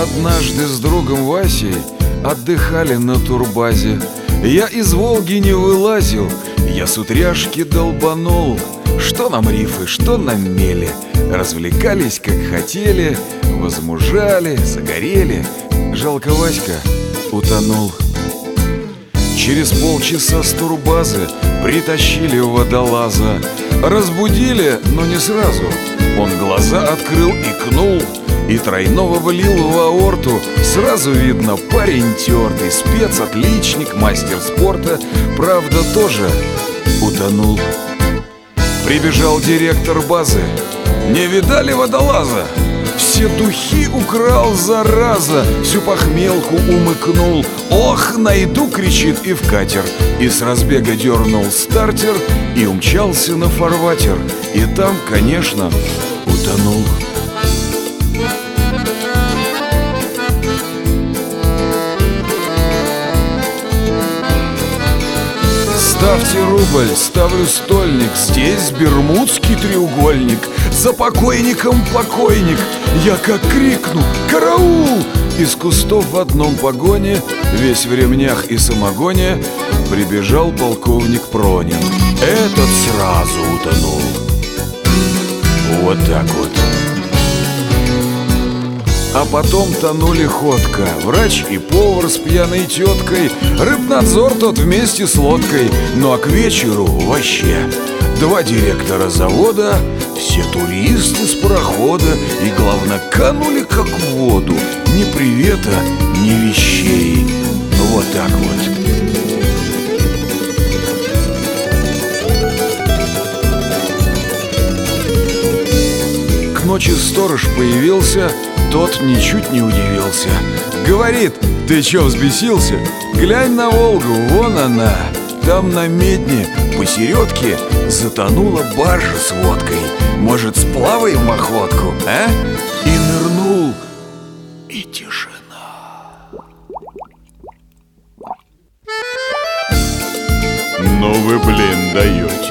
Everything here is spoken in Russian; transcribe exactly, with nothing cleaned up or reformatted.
однажды с другом Васей отдыхали на турбазе. Я из Волги не вылазил, я с утряшки долбанул. Что нам рифы, что нам мели, развлекались как хотели, возмужали, загорели. Жалко, Васька утонул. Через полчаса с турбазы притащили водолаза. Разбудили, но не сразу. Он глаза открыл, икнул и тройного влил в аорту. Сразу видно, парень тертый, спец, отличник, мастер спорта. Правда, тоже утонул. Прибежал директор базы. Не видали водолаза? Все духи украл, зараза, всю похмелку умыкнул. Ох, найду, кричит, и в катер. И с разбега дернул стартер и умчался на фарватер. И там, конечно, утонул. Ставьте рубль, ставлю стольник. Здесь бермудский треугольник. За покойником покойник. Я как крикну: караул! Из кустов в одном погоне, весь в ремнях и самогоне, прибежал полковник Пронин. Этот сразу утонул. Вот так вот. А потом тонули ходка, врач и повар с пьяной теткой, рыбнадзор тот вместе с лодкой. Ну а к вечеру вообще два директора завода, все туристы с парохода, и главное, канули как в воду. Ни привета, ни вещей. Вот так вот. К ночи сторож появился. Тот ничуть не удивился. Говорит: ты чё, взбесился? Глянь на Волгу, вон она. Там на медне посередке затонула баржа с водкой. Может, сплаваем в охотку, а? И нырнул, и тишина. Ну вы, блин, даете.